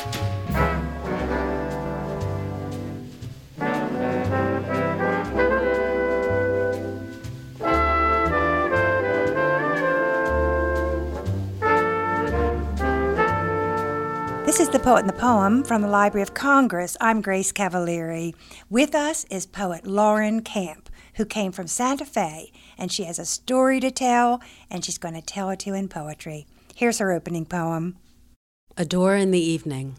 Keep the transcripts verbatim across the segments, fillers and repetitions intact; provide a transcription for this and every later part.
This is The Poet and the Poem from the Library of Congress. I'm Grace Cavalieri. With us is poet Lauren Camp, who came from Santa Fe, and she has a story to tell, and she's going to tell it to you in poetry. Here's her opening poem. A Door in the Evening.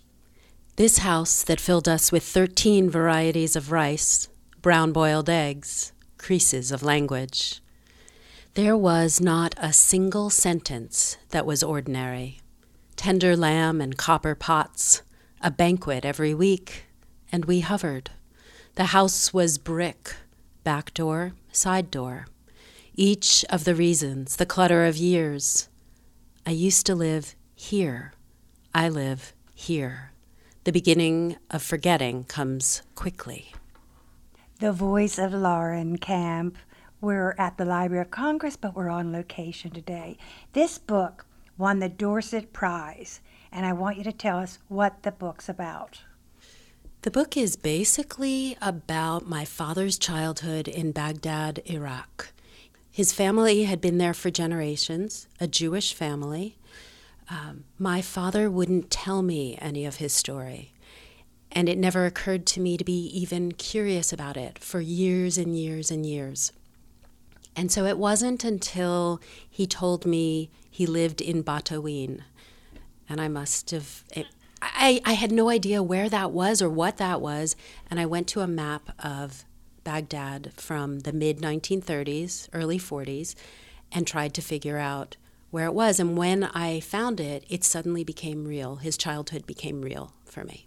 This house that filled us with thirteen varieties of rice, brown-boiled eggs, creases of language. There was not a single sentence that was ordinary. Tender lamb and copper pots, a banquet every week, and we hovered. The house was brick, back door, side door. Each of the reasons, the clutter of years. I used to live here. I live here. The beginning of forgetting comes quickly. The voice of Lauren Camp. We're at the Library of Congress, but we're on location today. This book won the Dorset Prize, and I want you to tell us what the book's about. The book is basically about my father's childhood in Baghdad, Iraq. His family had been there for generations, a Jewish family. Um, my father wouldn't tell me any of his story, and it never occurred to me to be even curious about it for years and years and years. And so it wasn't until he told me he lived in Bataween, and I must have, it, I, I had no idea where that was or what that was, and I went to a map of Baghdad from the mid nineteen thirties, early forties, and tried to figure out where it was. And when I found it, it suddenly became real. His childhood became real for me.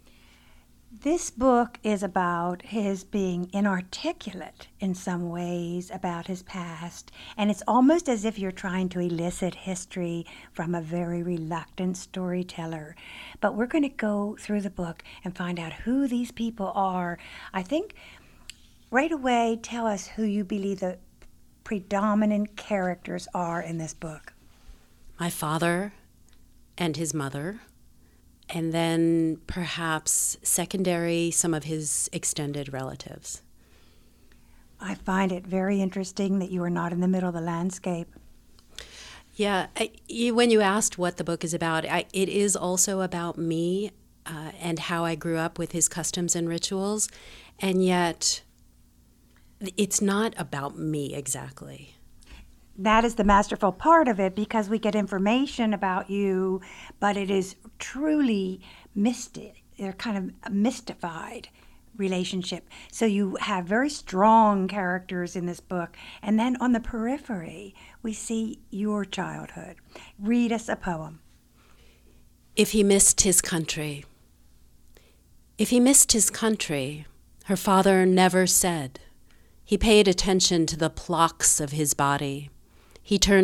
This book is about his being inarticulate in some ways about his past, and it's almost as if you're trying to elicit history from a very reluctant storyteller. But we're going to go through the book and find out who these people are. I think right away, tell us who you believe the predominant characters are in this book. My father and his mother. And then perhaps secondary, some of his extended relatives. I find it very interesting that you are not in the middle of the landscape. Yeah, I, you, when you asked what the book is about, I, it is also about me uh, and how I grew up with his customs and rituals. And yet, it's not about me exactly. That is the masterful part of it, because we get information about you, but it is truly mystic. They're kind of a mystified relationship. So you have very strong characters in this book. And then on the periphery, we see your childhood. Read us a poem. If he missed his country. If he missed his country, her father never said. He paid attention to the plocks of his body. He turned